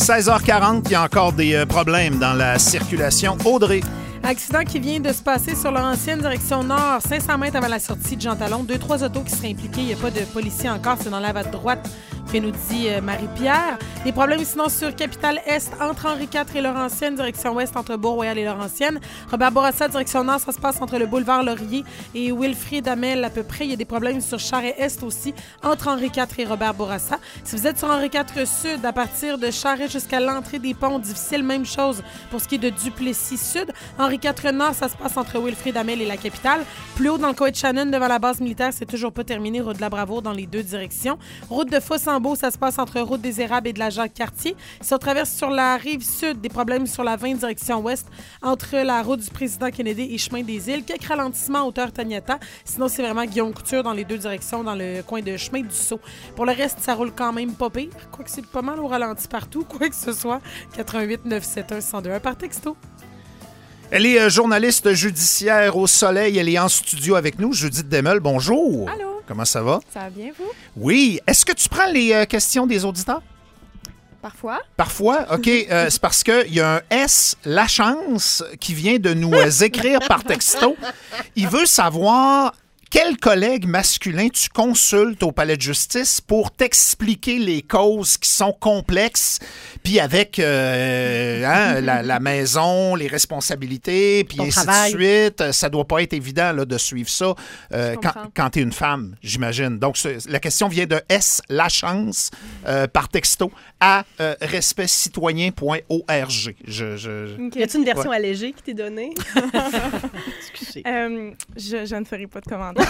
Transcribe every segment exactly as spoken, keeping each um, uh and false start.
seize heures quarante, il y a encore des euh, problèmes dans la circulation. Audrey. Accident qui vient de se passer sur l'ancienne direction nord, cinq cents mètres avant la sortie de Jean Talon. Deux, trois autos qui seraient impliqués. Il n'y a pas de policiers encore. C'est dans la voie de droite que nous dit euh, Marie-Pierre. Des problèmes sinon sur Capitale-Est, entre Henri quatre et Laurentienne, direction ouest, entre Beau-Royal et Laurentienne. Robert Bourassa, direction nord, ça se passe entre le boulevard Laurier et Wilfrid Amel à peu près. Il y a des problèmes sur Charest-Est aussi, entre Henri quatre et Robert Bourassa. Si vous êtes sur Henri quatre Sud, à partir de Charest jusqu'à l'entrée des ponts, difficile, même chose pour ce qui est de Duplessis Sud. Henri quatre Nord, ça se passe entre Wilfrid Amel et la capitale. Plus haut dans le coin de Shannon, devant la base militaire, c'est toujours pas terminé. Route de la Bravoure dans les deux directions. Route de Fossambeau, ça se passe entre Route des Érables et de la Jacques-Cartier. Si on traverse sur la rive sud, des problèmes sur la vingt direction ouest, entre la route du président Kennedy et Chemin des Îles. Quelques ralentissements à hauteur Taniata. Sinon, c'est vraiment Guillaume Couture dans les deux directions, dans le coin de Chemin du Sceau. Pour le reste, ça roule quand même pas pire. Quoique c'est pas mal au ralenti partout, quoi que ce soit. quatre-vingt-huit neuf cent soixante-onze cent deux un par texto. Elle est journaliste judiciaire au Soleil. Elle est en studio avec nous. Judith Demel, bonjour. Allô. Comment ça va? Ça va bien, vous? Oui. Est-ce que tu prends les euh, questions des auditeurs? Parfois. Parfois? OK. Euh, c'est parce qu'il y a un S, La Chance, qui vient de nous euh, écrire par texto. Il veut savoir quel collègue masculin tu consultes au palais de justice pour t'expliquer les causes qui sont complexes, puis avec euh, hein, la, la maison, les responsabilités, puis ainsi travail. de suite. Ça doit pas être évident là, de suivre ça euh, quand, quand tu es une femme, j'imagine. Donc, la question vient de S, La Chance, euh, par texto, à euh, respect citoyen point org. Je, je... Okay. Y a-t-il une version ouais. allégée qui t'est donnée? Excusez. Euh, je, je ne ferai pas de commentaire.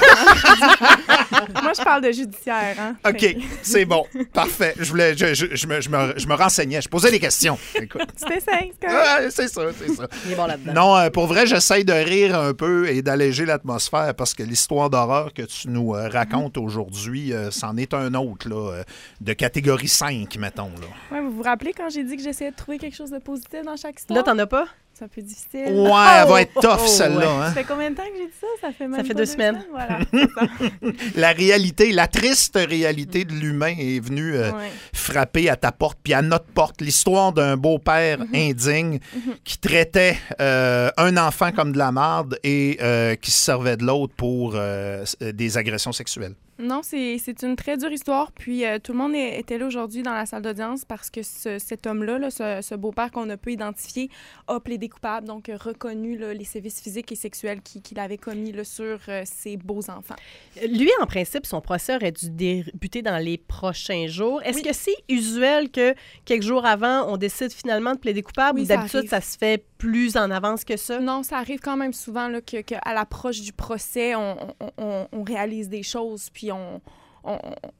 Moi, je parle de judiciaire. Hein? OK, c'est bon. Parfait. Je, voulais, je, je, je, me, je, me, je me renseignais. Je posais des questions. Écoute. Tu t'essayes, c'est ah, c'est ça, c'est ça. Il est bon là-dedans. Non, euh, pour vrai, j'essaye de rire un peu et d'alléger l'atmosphère parce que l'histoire d'horreur que tu nous euh, racontes mm-hmm. aujourd'hui, euh, c'en est un autre, là, euh, de catégorie cinq, mettons. Là. Ouais, vous vous rappelez quand j'ai dit que j'essayais de trouver quelque chose de positif dans chaque histoire? Là, t'en as pas? C'est un peu difficile. Ouais, oh! Elle va être tough, oh, celle-là. ouais. Hein? Ça fait combien de temps que j'ai dit ça? Ça fait même Ça fait deux, deux semaines. semaines. Voilà, ça. La réalité, la triste réalité de l'humain est venue euh, ouais. frapper à ta porte, puis à notre porte. L'histoire d'un beau-père mm-hmm. indigne mm-hmm. qui traitait euh, un enfant comme de la marde et euh, qui se servait de l'autre pour euh, des agressions sexuelles. Non, c'est, c'est une très dure histoire. Puis euh, tout le monde est, était là aujourd'hui dans la salle d'audience parce que ce, cet homme-là, là, ce, ce beau-père qu'on a pu identifier, a plaidé coupable, donc euh, reconnu là, les sévices physiques et sexuels qu'il, qu'il avait commis là, sur euh, ses beaux-enfants. Lui, en principe, son procès aurait dû débuter dans les prochains jours. Est-ce oui. que c'est usuel que quelques jours avant, on décide finalement de plaider coupable oui, ou d'habitude, ça, ça se fait plus en avance que ça? Non, ça arrive quand même souvent là, que, que à l'approche du procès, on, on, on, on réalise des choses, puis on, on,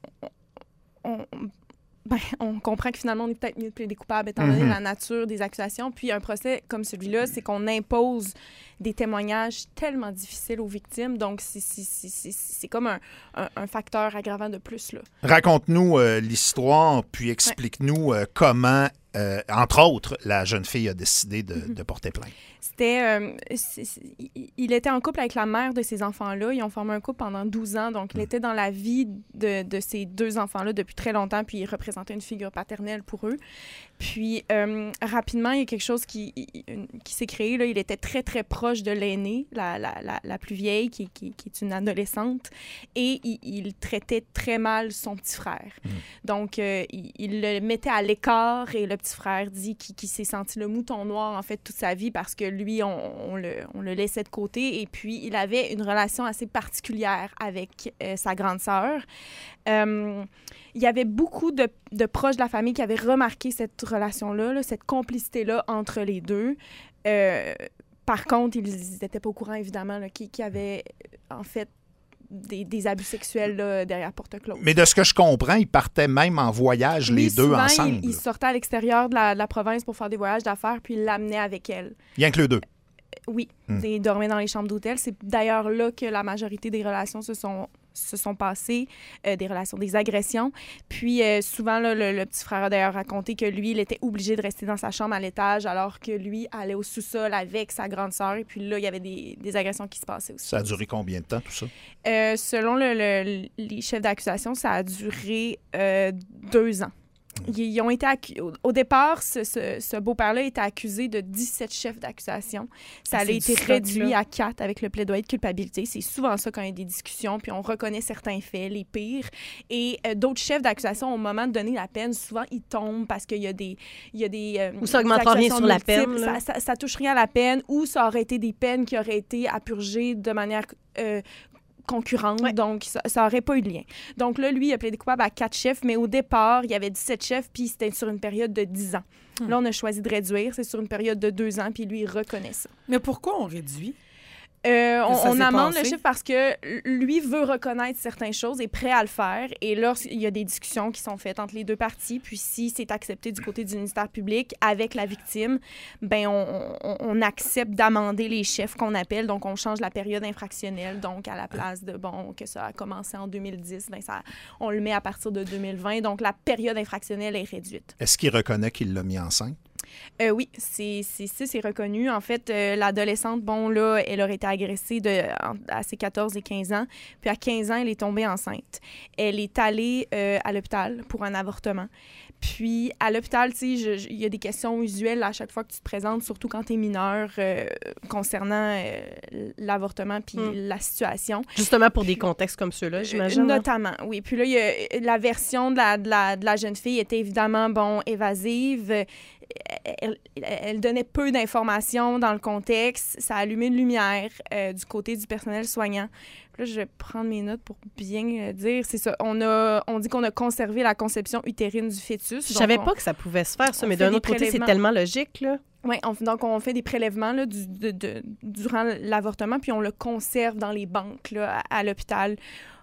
on, on, ben, on comprend que finalement, on est peut-être mieux de plaider coupable étant donné mm-hmm. la nature des accusations. Puis un procès comme celui-là, c'est qu'on impose des témoignages tellement difficiles aux victimes. Donc, c'est, c'est, c'est, c'est, c'est comme un, un, un facteur aggravant de plus. Là. Raconte-nous euh, l'histoire, puis explique-nous ouais. euh, comment... Euh, entre autres, la jeune fille a décidé de, mm-hmm. de porter plainte. C'était... Euh, c'est, c'est, il était en couple avec la mère de ces enfants-là. Ils ont formé un couple pendant douze ans. Donc, il mm. était dans la vie de, de ces deux enfants-là depuis très longtemps. Puis, il représentait une figure paternelle pour eux. Puis, euh, rapidement, il y a quelque chose qui, qui s'est créé. Là. Il était très, très proche de l'aînée, la, la, la, la plus vieille, qui, qui, qui est une adolescente. Et il, il traitait très mal son petit frère. Mm. Donc, euh, il, il le mettait à l'écart et le petit frère dit qu'il, qu'il s'est senti le mouton noir, en fait, toute sa vie parce que lui, on, on, le, on le laissait de côté. Et puis, il avait une relation assez particulière avec euh, sa grande sœur. Euh, il y avait beaucoup de, de proches de la famille qui avaient remarqué cette relation-là, là, cette complicité-là entre les deux. Euh, par contre, ils n'étaient pas au courant, évidemment, là, qui, qui avait, en fait, Des, des abus sexuels là, derrière porte close. Mais de ce que je comprends, ils partaient même en voyage, oui, les deux souvent, ensemble. Ils, ils sortaient à l'extérieur de la, de la province pour faire des voyages d'affaires, puis ils l'amenaient avec elle. Rien que les deux? Euh, oui. Hmm. Ils dormaient dans les chambres d'hôtel. C'est d'ailleurs là que la majorité des relations se sont, se sont passées, euh, des relations, des agressions. Puis euh, souvent, là, le, le petit frère a d'ailleurs raconté que lui, il était obligé de rester dans sa chambre à l'étage alors que lui allait au sous-sol avec sa grande sœur. Et puis là, il y avait des, des agressions qui se passaient aussi. Ça a duré combien de temps, tout ça? Euh, selon le, le, les chefs d'accusation, ça a duré euh, deux ans. Ils, ils ont été accu- au, au départ, ce, ce, ce beau-père-là était accusé de dix-sept chefs d'accusation. Ça Ah, a c'est été du stock, réduit là. à quatre avec le plaidoyer de culpabilité. C'est souvent ça quand il y a des discussions, puis on reconnaît certains faits, les pires. Et euh, d'autres chefs d'accusation, au moment de donner la peine, souvent, ils tombent parce qu'il y a des... Il y a des euh, Ou ça augmentera rien sur la multiples. peine, là. Ça, ça, ça touche rien à la peine, ou ça aurait été des peines qui auraient été à purger de manière... Euh, concurrente, Ouais. donc ça, ça aurait pas eu de lien. Donc là, lui, il a plaidé coupable à quatre chefs, mais au départ, il y avait dix-sept chefs, puis c'était sur une période de dix ans. Hmm. Là, on a choisi de réduire, c'est sur une période de deux ans, puis lui, il reconnaît ça. Mais pourquoi on réduit? Euh, on Ça on s'est amende passé? le chiffre parce que lui veut reconnaître certaines choses, est prêt à le faire. Et lorsqu'il y a des discussions qui sont faites entre les deux parties, puis si c'est accepté du côté du ministère public avec la victime, ben on, on, on accepte d'amender les chefs qu'on appelle. Donc, on change la période infractionnelle. Donc, à la place de, bon, que ça a commencé en deux mille dix, ben ça, on le met à partir de deux mille vingt. Donc, la période infractionnelle est réduite. Est-ce qu'il reconnaît qu'il l'a mis enceinte? Euh, oui, c'est c'est ça, c'est reconnu. En fait, euh, l'adolescente, bon, là, elle aurait été agressée de, en- à ses quatorze et quinze ans. Puis à quinze ans, elle est tombée enceinte. Elle est allée euh, à l'hôpital pour un avortement. Puis à l'hôpital, tu sais, je- je- il y a des questions usuelles à chaque fois que tu te présentes, surtout quand tu es mineur, euh, concernant euh, l'avortement puis Mm. la situation. Justement pour des contextes comme ceux-là, j'imagine. Euh, hein? Notamment, oui. Puis là, il y a, la version de la, de, la, de la jeune fille était évidemment, bon, évasive. Euh, Elle, elle donnait peu d'informations dans le contexte. Ça a allumé une lumière euh, du côté du personnel soignant. Puis là, je vais prendre mes notes pour bien euh, dire. C'est ça. On, a, on dit qu'on a conservé la conception utérine du fœtus. Je Donc, savais on- pas que ça pouvait se faire, ça, on mais fait d'un des autre côté, c'est prélèvements. tellement logique, là. Oui, on, donc on fait des prélèvements là, du, de, de- durant l'avortement, puis on le conserve dans les banques là, à, à l'hôpital.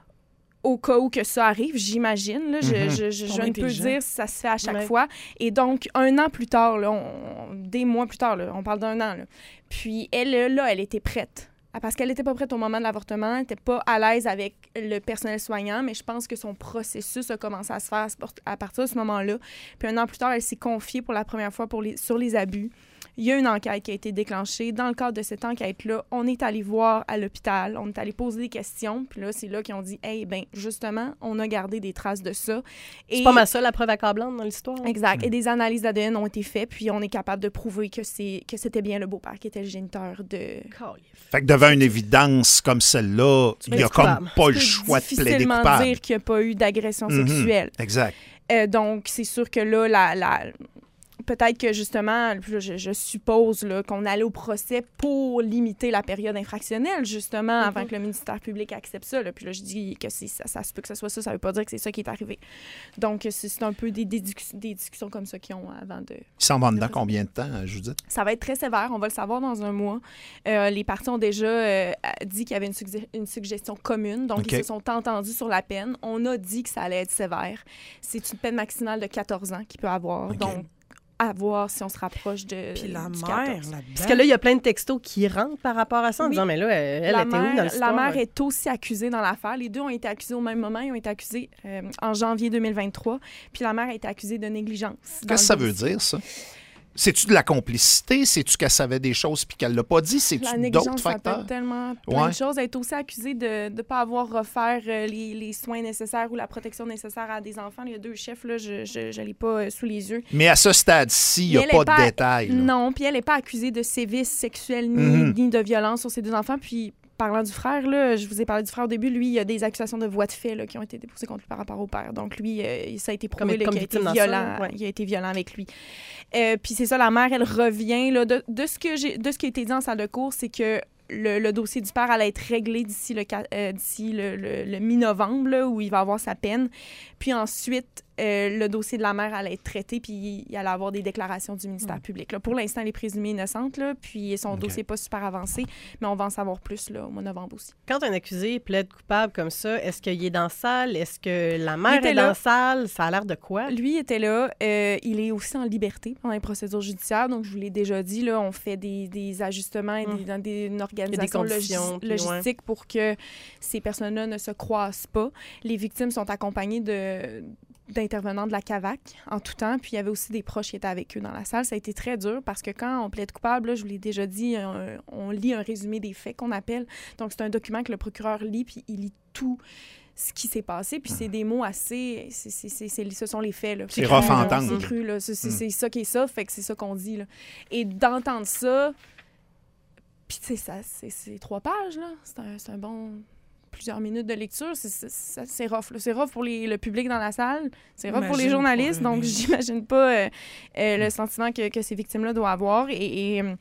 Au cas où que ça arrive, j'imagine. Là, je, Mhm. je, je, je Ton ne peux intelligent. dire si ça se fait à chaque Ouais. fois. Et donc, un an plus tard, là, on- des mois plus tard, là, on parle d'un an. Là. Puis elle, là, elle était prête. Ah, parce qu'elle n'était pas prête au moment de l'avortement, elle n'était pas à l'aise avec le personnel soignant, mais je pense que son processus a commencé à se faire à partir de ce moment-là. Puis un an plus tard, elle s'est confiée pour la première fois pour les, sur les abus. Il y a une enquête qui a été déclenchée. Dans le cadre de cette enquête-là, on est allé voir à l'hôpital, on est allé poser des questions, puis là, c'est là qu'ils ont dit « Hey, ben justement, on a gardé des traces de ça. » C'est pas mal ça, la preuve accablante dans l'histoire. hein? Exact. Et des analyses d'A D N ont été faites, puis on est capable de prouver que, c'est, que c'était bien le beau-père qui était le géniteur de... Fait que devant une évidence comme celle-là, il n'y a être comme coupable. pas Tu le peux choix de plaider difficilement coupable. dire qu'il n'y a pas eu d'agression Mhm. sexuelle. Exact. Euh, donc, c'est sûr que là, la, la- peut-être que justement, je, je suppose là, qu'on allait au procès pour limiter la période infractionnelle, justement, avant Mhm. que le ministère public accepte ça. Là. Puis là, je dis que c'est, ça, ça se peut que ce soit ça, ça ne veut pas dire que c'est ça qui est arrivé. Donc, c'est, c'est un peu des, des, discus- des discussions comme ça qu'ils ont avant de... Il s'en va dedans combien de temps, Judith? Ça va être très sévère, on va le savoir dans un mois. Euh, les parties ont déjà euh, dit qu'il y avait une, sugge- une suggestion commune, donc OK. ils se sont entendus sur la peine. On a dit que ça allait être sévère. C'est une peine maximale de quatorze ans qu'il peut avoir, OK. donc à voir si on se rapproche de Puis la du mère, quatorze. là-dedans. Parce que là, il y a plein de textos qui rentrent par rapport à ça en Oui. disant, mais là, elle, elle la était où dans mère, l'histoire? la mère est aussi accusée dans l'affaire. Les deux ont été accusés au même moment. Ils ont été accusés euh, en janvier deux mille vingt-trois. Puis la mère a été accusée de négligence. dans Qu'est-ce que le ça veut dossier. dire, ça? C'est-tu de la complicité? C'est-tu qu'elle savait des choses puis qu'elle l'a pas dit? La C'est-tu d'autres négligence, ça peut facteurs? être tellement plein Ouais. de choses. Elle est aussi accusée de ne pas avoir offert euh, les, les soins nécessaires ou la protection nécessaire à des enfants. Il y a deux chefs, là, je ne l'ai pas euh, sous les yeux. Mais à ce stade-ci, il n'y a Mais elle pas est de pas- détails. là. Non, puis elle n'est pas accusée de sévices sexuels ni, Mhm. ni de violence sur ses deux enfants. Puis, parlant du frère, là, je vous ai parlé du frère au début, lui, il y a des accusations de voies de fait là, qui ont été déposées contre lui par rapport au père. Donc, lui, euh, ça a été prouvé Comme- là, comme qu'il a été victime dans ça, violent. ouais. Il a été violent avec lui. Euh, puis c'est ça, la mère, elle revient. Là, de, de, ce que j'ai, de ce qui a été dit en salle de cours, c'est que le, le dossier du père allait être réglé d'ici le, qua- euh, d'ici le, le- le mi-novembre, là, où il va avoir sa peine. Puis ensuite, euh, le dossier de la mère allait être traité, puis il allait avoir des déclarations du ministère Mm. public. Là. Pour l'instant, elle est présumée innocente, là, puis son OK. dossier n'est pas super avancé, mais on va en savoir plus là, au mois de novembre aussi. Quand un accusé plaide coupable comme ça, est-ce qu'il est dans la salle? Est-ce que la mère était est là. dans la salle? Ça a l'air de quoi? Lui était là. Euh, il est aussi en liberté pendant les procédures judiciaires. Donc, je vous l'ai déjà dit, là, on fait des, des ajustements et des, Mm. dans des, une organisation conditions, logis- puis logistique pour que ces personnes-là ne se croisent pas. Les victimes sont accompagnées de d'intervenants de la C A V A C en tout temps. Puis, il y avait aussi des proches qui étaient avec eux dans la salle. Ça a été très dur parce que quand on plaide coupable, là, je vous l'ai déjà dit, euh, on lit un résumé des faits qu'on appelle. Donc, c'est un document que le procureur lit, puis il lit tout ce qui s'est passé. Puis c'est des mots assez... C'est, c'est, c'est, c'est, ce sont les faits. Là. C'est rough à entendre. C'est cru, là. C'est, c'est, c'est ça qui est ça, fait que c'est ça qu'on dit. Là. Et d'entendre ça... Puis tu sais, ça, c'est, c'est trois pages, là. C'est un, c'est un bon... plusieurs minutes de lecture, c'est, c'est, c'est, c'est rough. Là. C'est rough pour les, le public dans la salle, c'est rough Imagine pour les journalistes, pour donc j'imagine pas euh, euh, le sentiment que, que ces victimes-là doivent avoir. Et, et,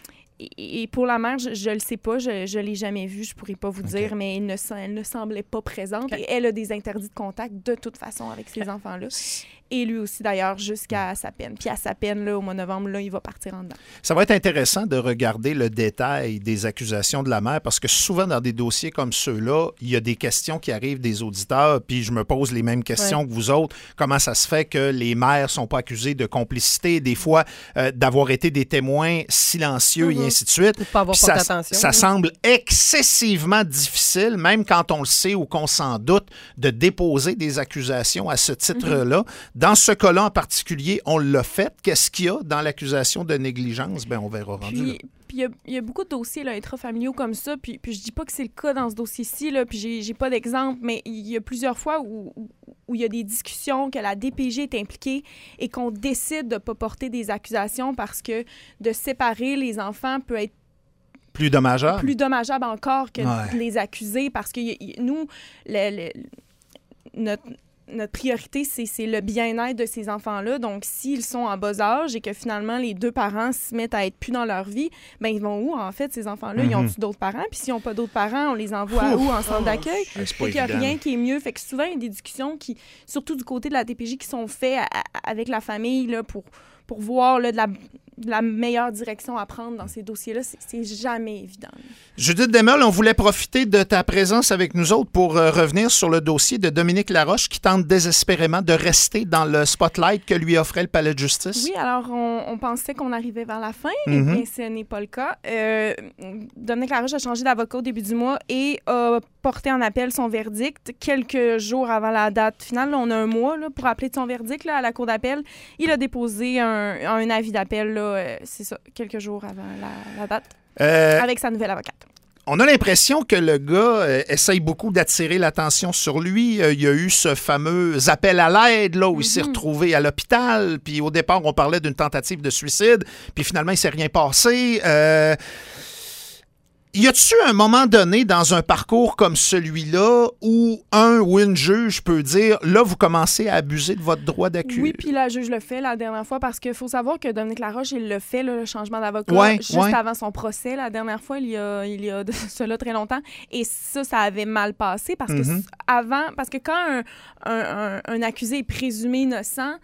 et, et pour la mère, je, je le sais pas, je, je l'ai jamais vue, je pourrais pas vous okay. dire, mais elle ne, elle ne semblait pas présente. Okay. Et elle a des interdits de contact de toute façon avec ces okay. enfants-là. Et lui aussi, d'ailleurs, jusqu'à sa peine. Puis à sa peine, là, au mois de novembre, là, il va partir en dedans. Ça va être intéressant de regarder le détail des accusations de la mère, parce que souvent, dans des dossiers comme ceux-là, il y a des questions qui arrivent des auditeurs, puis je me pose les mêmes questions ouais. que vous autres. Comment ça se fait que les mères sont pas accusées de complicité, des fois, euh, d'avoir été des témoins silencieux mm-hmm. et ainsi de suite. Ou pas avoir ça, attention. Ça oui. semble excessivement difficile, même quand on le sait ou qu'on s'en doute, de déposer des accusations à ce titre-là. Mm-hmm. Dans ce cas-là en particulier, on l'a fait. Qu'est-ce qu'il y a dans l'accusation de négligence? Bien, on verra rendu puis, là. Puis il y, y a beaucoup de dossiers là, intrafamiliaux comme ça, puis, puis je dis pas que c'est le cas dans ce dossier-ci, là, puis j'ai, j'ai pas d'exemple, mais il y a plusieurs fois où, où, où il y a des discussions, que la D P J est impliquée et qu'on décide de pas porter des accusations parce que de séparer les enfants peut être plus dommageable. Plus dommageable encore que ouais. de les accuser parce que y, y, nous, le, le, notre... Notre priorité, c'est, c'est le bien-être de ces enfants-là. Donc, s'ils sont en bas âge et que finalement, les deux parents se mettent à être plus dans leur vie, bien, ils vont où, en fait, ces enfants-là? Mm-hmm. Ils ont-tu d'autres parents? Puis s'ils n'ont pas d'autres parents, on les envoie à où? En centre d'accueil? Oh, fait qu'il n'y a rien qui est mieux. Fait que souvent, il y a des discussions qui, surtout du côté de la D P J, qui sont faites à, à, avec la famille là, pour, pour voir là, de la... la meilleure direction à prendre dans ces dossiers-là, c'est, c'est jamais évident. Judith Desmeules, on voulait profiter de ta présence avec nous autres pour euh, revenir sur le dossier de Dominique Laroche qui tente désespérément de rester dans le spotlight que lui offrait le palais de justice. Oui, alors on, on pensait qu'on arrivait vers la fin, mm-hmm. mais ce n'est pas le cas. Euh, Dominique Laroche a changé d'avocat au début du mois et a porté en appel son verdict quelques jours avant la date finale. Là, on a un mois là, pour appeler de son verdict là, à la cour d'appel. Il a déposé un, un avis d'appel là, Euh, c'est ça, quelques jours avant la, la date, euh, avec sa nouvelle avocate. On a l'impression que le gars euh, essaye beaucoup d'attirer l'attention sur lui. Euh, il y a eu ce fameux appel à l'aide là, où mm-hmm. il s'est retrouvé à l'hôpital. Puis au départ, on parlait d'une tentative de suicide. Puis finalement, il ne s'est rien passé. Euh... Y a-tu un moment donné dans un parcours comme celui-là où un ou une juge peut dire, là, vous commencez à abuser de votre droit d'accus? Oui, puis la juge le fait la dernière fois parce qu'il faut savoir que Dominique Laroche, il le fait, là, le changement d'avocat, ouais, juste ouais. avant son procès. La dernière fois, il y a, il y a de cela très longtemps. Et ça, ça avait mal passé parce que mm-hmm. avant, parce que quand un, un, un, un accusé est présumé innocent,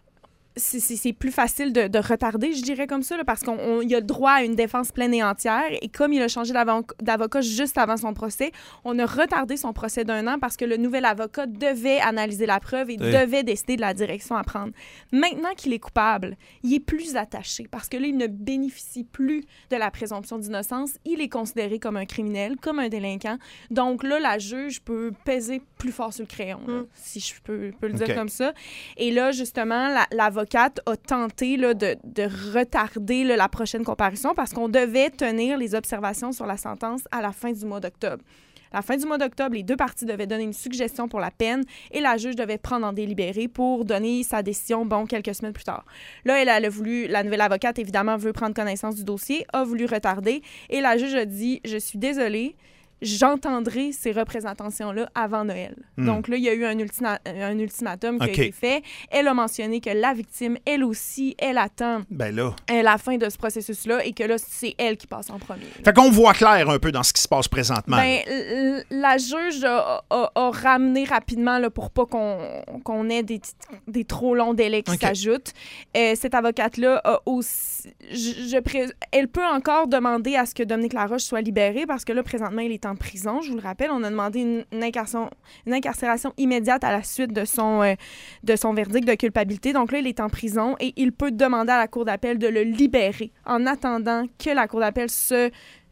C'est, c'est, c'est plus facile de, de retarder, je dirais comme ça, là, parce qu'il a le droit à une défense pleine et entière. Et comme il a changé d'avocat juste avant son procès, on a retardé son procès d'un an parce que le nouvel avocat devait analyser la preuve et oui. devait décider de la direction à prendre. Maintenant qu'il est coupable, il est plus attaché parce que là, il ne bénéficie plus de la présomption d'innocence. Il est considéré comme un criminel, comme un délinquant. Donc là, la juge peut peser plus fort sur le crayon, là, mm. si je peux, peux le dire okay. comme ça. Et là, justement, la, l'avocat a tenté là, de, de retarder là, la prochaine comparution parce qu'on devait tenir les observations sur la sentence à la fin du mois d'octobre. À la fin du mois d'octobre, les deux parties devaient donner une suggestion pour la peine et la juge devait prendre en délibéré pour donner sa décision, bon, quelques semaines plus tard. Là, elle, elle a voulu, la nouvelle avocate, évidemment, veut prendre connaissance du dossier, a voulu retarder et la juge a dit « Je suis désolée, j'entendrai ces représentations-là avant Noël. Mm. » Donc là, il y a eu un, ultima- un ultimatum qui okay. a été fait. Elle a mentionné que la victime, elle aussi, elle attend ben là. la fin de ce processus-là et que là, c'est elle qui passe en premier. Là. Fait qu'on voit clair un peu dans ce qui se passe présentement. Ben, l- la juge a, a, a ramené rapidement là, pour pas qu'on, qu'on ait des, des trop longs délais qui okay. s'ajoutent. Euh, cette avocate-là a aussi... Je, je pré- elle peut encore demander à ce que Dominique Laroche soit libéré parce que là, présentement, il est en prison, je vous le rappelle. On a demandé une, une, incarcération, une incarcération immédiate à la suite de son, euh, de son verdict de culpabilité. Donc là, il est en prison et il peut demander à la Cour d'appel de le libérer en attendant que la Cour d'appel se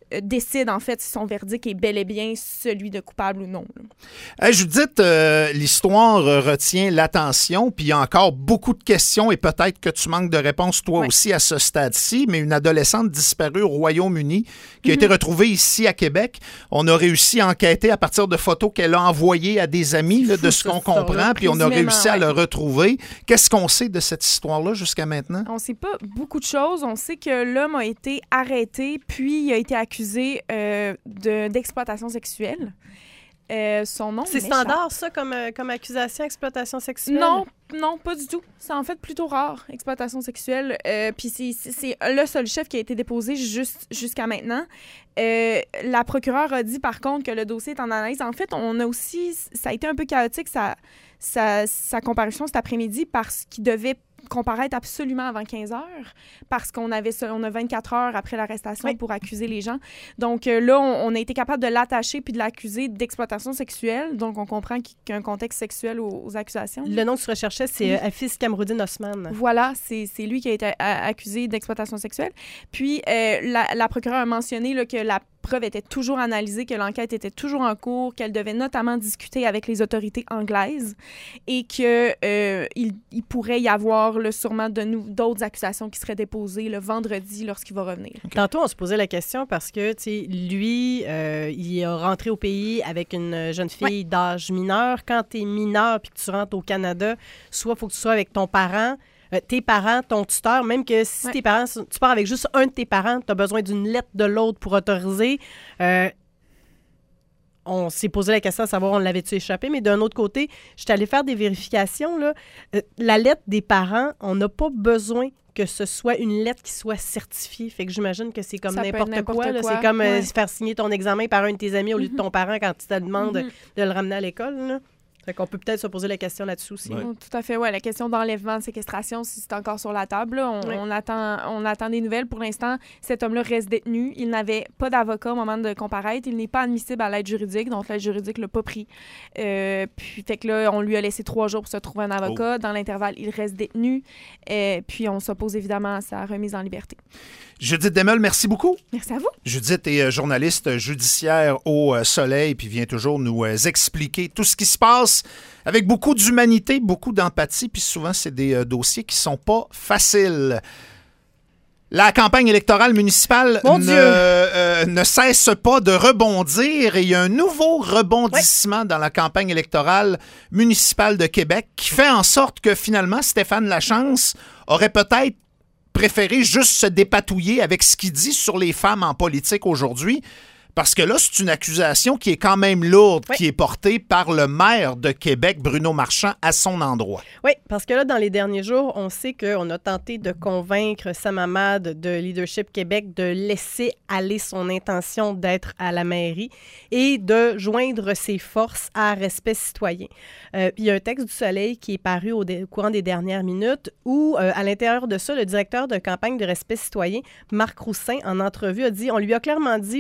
euh, décide, en fait, si son verdict est bel et bien celui de coupable ou non. Hey, Judith, euh, l'histoire euh, retient l'attention, puis il y a encore beaucoup de questions et peut-être que tu manques de réponses toi ouais. aussi à ce stade-ci, mais une adolescente disparue au Royaume-Uni qui a mm-hmm. été retrouvée ici à Québec. On a réussi à enquêter à partir de photos qu'elle a envoyées à des amis, là, de ce qu'on comprend, puis on a réussi à ouais. le retrouver. Qu'est-ce qu'on sait de cette histoire-là jusqu'à maintenant? On ne sait pas beaucoup de choses. On sait que l'homme a été arrêté, puis il a été accusé euh, de, d'exploitation sexuelle. Euh, son nom C'est standard, ça, comme, euh, comme accusation, exploitation sexuelle? Non, non, pas du tout. C'est en fait plutôt rare, exploitation sexuelle. Euh, Puis c'est, c'est, c'est le seul chef qui a été déposé juste, jusqu'à maintenant. Euh, la procureure a dit, par contre, que le dossier est en analyse. En fait, on a aussi... Ça a été un peu chaotique, sa, sa, sa comparution cet après-midi, parce qu'il devait comparaître absolument avant quinze heures, parce qu'on avait on a vingt-quatre heures après l'arrestation oui. pour accuser les gens. Donc euh, là, on, on a été capable de l'attacher puis de l'accuser d'exploitation sexuelle. Donc, on comprend qu'il y a un contexte sexuel aux, aux accusations. Le nom que tu recherchais, c'est oui. Afis Kamroudine Osman. Voilà, c'est, c'est lui qui a été a, accusé d'exploitation sexuelle. Puis, euh, la, la procureure a mentionné là, que la preuve était toujours analysée, que l'enquête était toujours en cours, qu'elle devait notamment discuter avec les autorités anglaises et qu'il euh, il pourrait y avoir là, sûrement de nou- d'autres accusations qui seraient déposées le vendredi lorsqu'il va revenir. Okay. Tantôt, on se posait la question parce que, tu sais, lui, euh, il est rentré au pays avec une jeune fille ouais. d'âge mineur. Quand tu es mineur puis que tu rentres au Canada, soit il faut que tu sois avec ton parent, Euh, tes parents, ton tuteur, même que si ouais. tes parents, tu pars avec juste un de tes parents, tu as besoin d'une lettre de l'autre pour autoriser. Euh, on s'est posé la question de savoir on l'avait-tu échappé, mais d'un autre côté, j'étais allée faire des vérifications. Là. Euh, la lettre des parents, on n'a pas besoin que ce soit une lettre qui soit certifiée. Fait que j'imagine que c'est comme Ça n'importe, n'importe quoi. Là. quoi. C'est comme ouais. euh, faire signer ton examen par un de tes amis au lieu mm-hmm. de ton parent quand tu te demandes mm-hmm. de le ramener à l'école. Là. Fait qu'on peut peut-être se poser la question là-dessus aussi. Ouais. Oh, tout à fait, oui. La question d'enlèvement, de séquestration, si c'est encore sur la table, là, on, oui. on, attend, on attend des nouvelles. Pour l'instant, cet homme-là reste détenu. Il n'avait pas d'avocat au moment de comparaître. Il n'est pas admissible à l'aide juridique, donc l'aide juridique ne l'a pas pris. Euh, puis, fait que là, on lui a laissé trois jours pour se trouver un avocat. Oh. Dans l'intervalle, il reste détenu. Euh, puis, on s'oppose évidemment à sa remise en liberté. Judith Demel, merci beaucoup. Merci à vous. Judith est journaliste judiciaire au Soleil puis vient toujours nous expliquer tout ce qui se passe avec beaucoup d'humanité, beaucoup d'empathie, puis souvent, c'est des euh, dossiers qui sont pas faciles. La campagne électorale municipale ne, euh, ne cesse pas de rebondir et il y a un nouveau rebondissement oui. dans la campagne électorale municipale de Québec qui fait en sorte que finalement, Stéphane Lachance aurait peut-être préféré juste se dépatouiller avec ce qu'il dit sur les femmes en politique aujourd'hui. Parce que là, c'est une accusation qui est quand même lourde, oui. qui est portée par le maire de Québec, Bruno Marchand, à son endroit. Oui, parce que là, dans les derniers jours, on sait qu'on a tenté de convaincre Sam Hamad de Leadership Québec de laisser aller son intention d'être à la mairie et de joindre ses forces à Respect citoyen. Euh, il y a un texte du Soleil qui est paru au, dé- au courant des dernières minutes où, euh, à l'intérieur de ça, le directeur de campagne de Respect citoyen, Marc Roussin, en entrevue, a dit, on lui a clairement dit,